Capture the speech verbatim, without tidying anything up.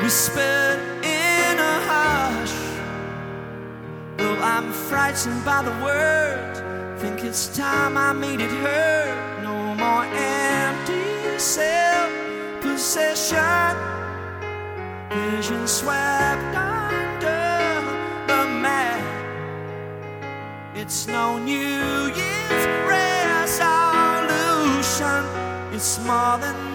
whispered in a hush. Though I'm frightened by the word, think it's time I made it hurt. No more empty self-possession, vision swept under the mat. It's no New Year's resolution, it's more than